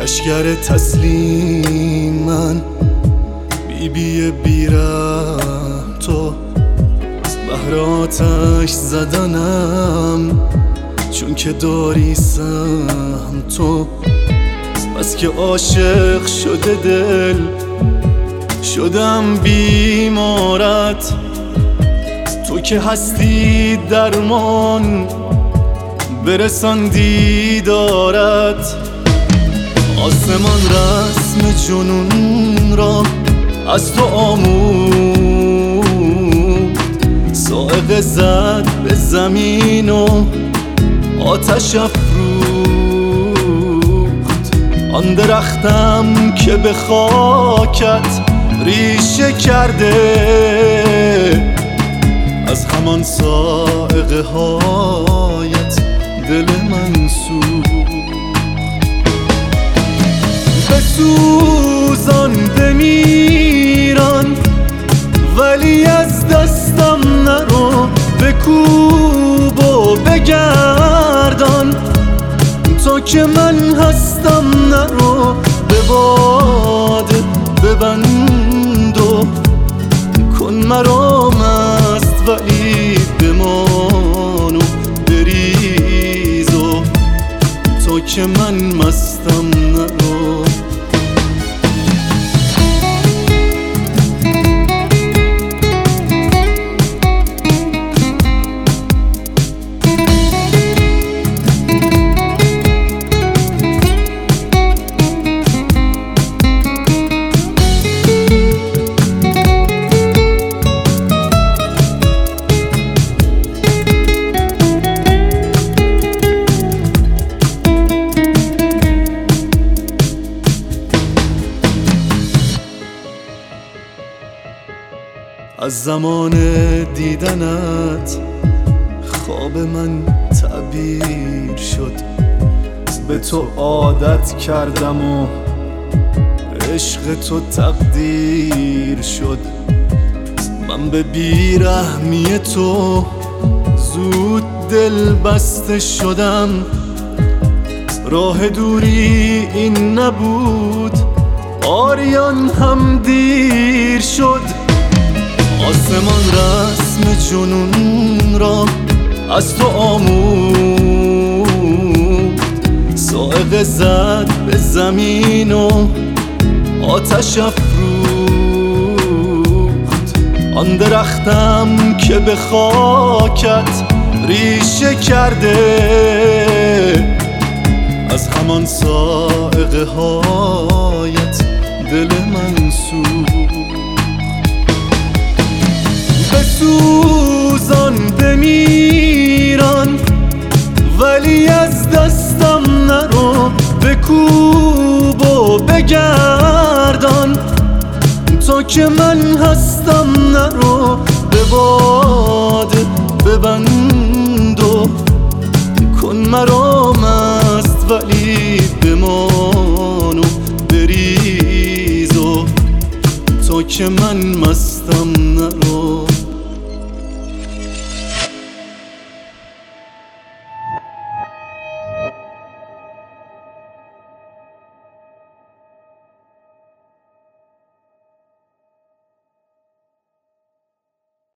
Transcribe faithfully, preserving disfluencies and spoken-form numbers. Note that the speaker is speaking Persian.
لشگر تسلیم من، بی بی بیرم تو، از بحر آتش زدنم چون که داری سهم تو. بس که عاشق شده دل شدم بیمارت، تو که هستی درمان برسان دیدارت. آسمان رسم جنون را از تو آمود، صاعقه زد به زمین و آتش افروخت. آن درختم که به خاکت ریشه کرده، از همان صاعقه هایت دل من سوخت. بسوزان بمیران ولی از دستم نرو، بکوب و بگردان تا که من هستم نرو. به باد ببند و کن مرا مست ولی بمان و بریز و تا که من مستم نرو. از زمان دیدنت خواب من تعبیر شد، به تو عادت کردم و عشق تو تقدیر شد. من به بیرحمی تو زود دل بسته شدم، راه دوری این نبود آریان هم دیر شد. آسمان رسم جنون را از تو آمود، صاعقه زد به زمین و آتش افروخت. آن درختم که به خاکت ریشه کرده، از همان صاعقه هایت دل من سوخت. بسوزان بمیران ولی از دستم نرو، بکوب و بگردان تا که من هستم نرو. به باد ببند و کن مرا مست ولی بمان و بریز و تا که من مست